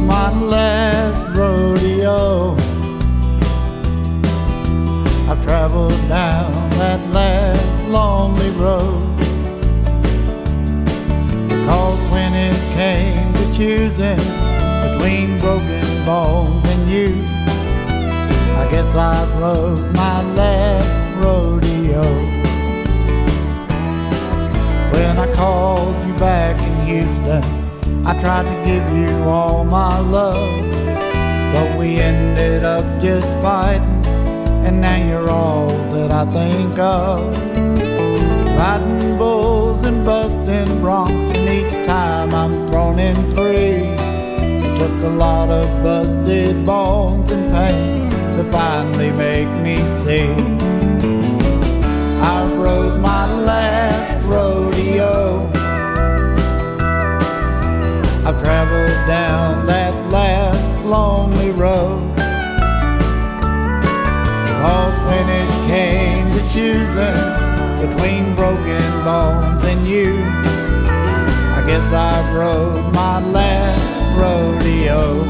my last rodeo. I've traveled down that last lonely road, because when it came to choosing between broken bones and you, I guess I rode my last rodeo. When I called you back in Houston, I tried to give you all my love, but we ended up just fighting, and now you're all that I think of. Riding bulls and busting broncs, and each time I'm thrown in three. It took a lot of busted bones and pain to finally make me see. I rode my last rodeo. I've traveled down that last lonely road, because when it came to choosing between broken bones and you, I guess I rode my last rodeo.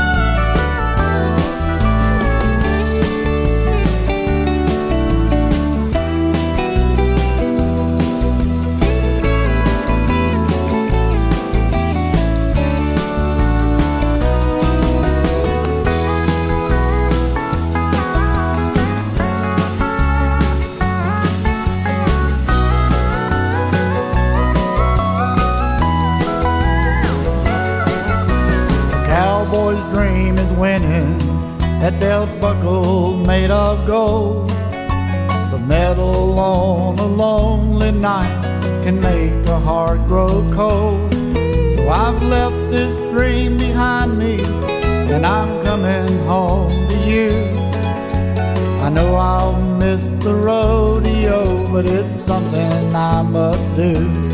Cowboy's dream is winning that belt buckle made of gold. The metal on a lonely night can make a heart grow cold. So I've left this dream behind me, and I'm coming home to you. I know I'll miss the rodeo, but it's something I must do.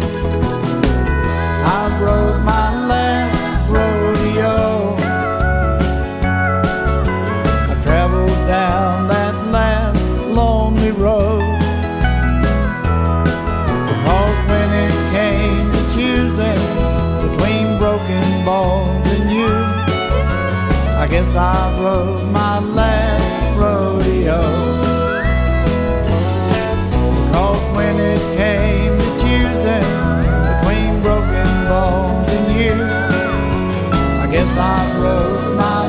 I've rode my last rodeo. I traveled down that last lonely road, because when it came to choosing between broken bones and you, I guess I rode my last rodeo. Because when it came to choosing between broken bones and you, I guess I rode my